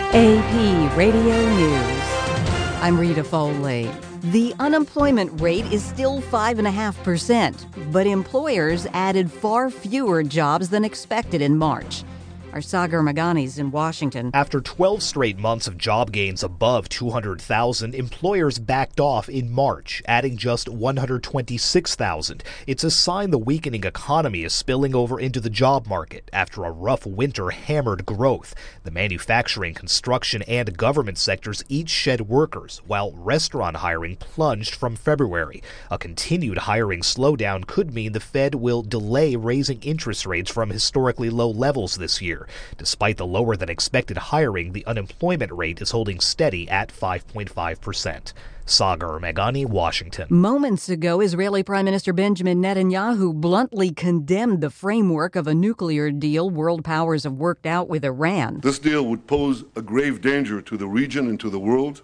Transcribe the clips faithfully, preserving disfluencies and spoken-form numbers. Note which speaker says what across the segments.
Speaker 1: A P Radio News. I'm Rita Foley. The unemployment rate is still five point five percent, but employers added far fewer jobs than expected in March. Our Sagar Meghani's in Washington.
Speaker 2: After twelve straight months of job gains above two hundred thousand, employers backed off in March, adding just one hundred twenty-six thousand. It's a sign the weakening economy is spilling over into the job market after a rough winter hammered growth. The manufacturing, construction, and government sectors each shed workers, while restaurant hiring plunged from February. A continued hiring slowdown could mean the Fed will delay raising interest rates from historically low levels this year. Despite the lower-than-expected hiring, the unemployment rate is holding steady at five point five percent. Sagar Meghani, Washington.
Speaker 1: Moments ago, Israeli Prime Minister Benjamin Netanyahu bluntly condemned the framework of a nuclear deal world powers have worked out with Iran.
Speaker 3: This deal would pose a grave danger to the region and to the world,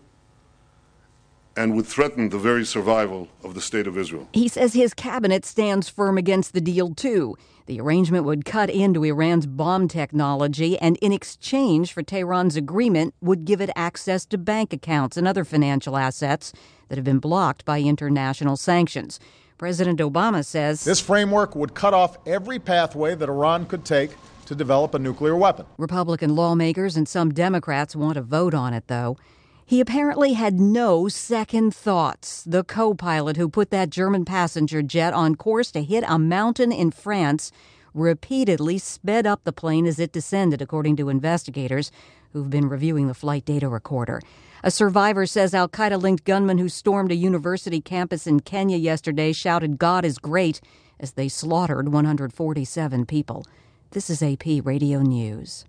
Speaker 3: and would threaten the very survival of the State of Israel.
Speaker 1: He says his cabinet stands firm against the deal, too. The arrangement would cut into Iran's bomb technology and, in exchange for Tehran's agreement, would give it access to bank accounts and other financial assets that have been blocked by international sanctions. President Obama says
Speaker 4: this framework would cut off every pathway that Iran could take to develop a nuclear weapon.
Speaker 1: Republican lawmakers and some Democrats want to vote on it, though. He apparently had no second thoughts. The co-pilot who put that German passenger jet on course to hit a mountain in France repeatedly sped up the plane as it descended, according to investigators who've been reviewing the flight data recorder. A survivor says al-Qaeda-linked gunmen who stormed a university campus in Kenya yesterday shouted, "God is great," as they slaughtered one hundred forty-seven people. This is A P Radio News.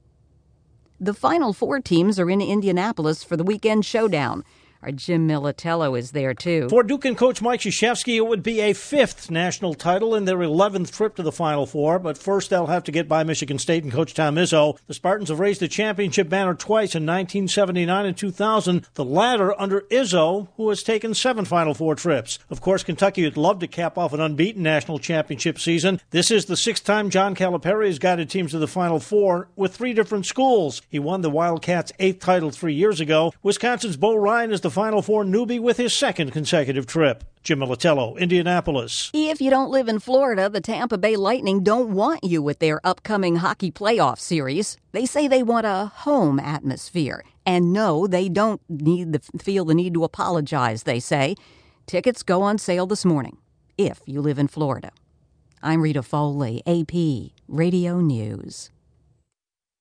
Speaker 1: The Final Four teams are in Indianapolis for the weekend showdown. Our Jim Militello is there, too.
Speaker 5: For Duke and coach Mike Krzyzewski, it would be a fifth national title in their eleventh trip to the Final Four, but first they'll have to get by Michigan State and coach Tom Izzo. The Spartans have raised the championship banner twice in nineteen seventy-nine and two thousand, the latter under Izzo, who has taken seven Final Four trips. Of course, Kentucky would love to cap off an unbeaten national championship season. This is the sixth time John Calipari has guided teams to the Final Four with three different schools. He won the Wildcats' eighth title three years ago. Wisconsin's Bo Ryan is the Final Four newbie with his second consecutive trip. Jim Militello, Indianapolis.
Speaker 1: If you don't live in Florida, the Tampa Bay Lightning don't want you with their upcoming hockey playoff series. They say they want a home atmosphere. And no, they don't need the, feel the need to apologize, they say. Tickets go on sale this morning, if you live in Florida. I'm Rita Foley, A P Radio News.